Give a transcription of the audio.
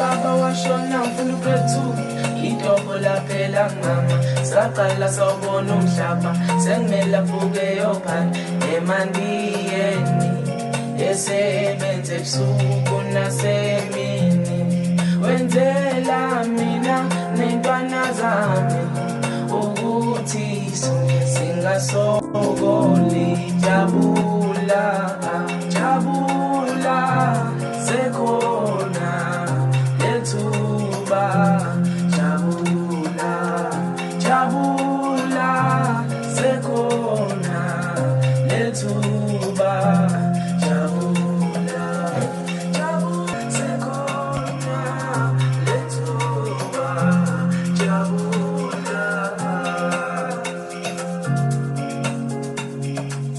baba washona ngifuna ukwethuka idobo laphela mama saqala sawubona umhlaba sengimela vuke yophana emandiyeni esebenze ebusuku nasemini wenzela mina nentwana zami ukuthi singasokoli jabu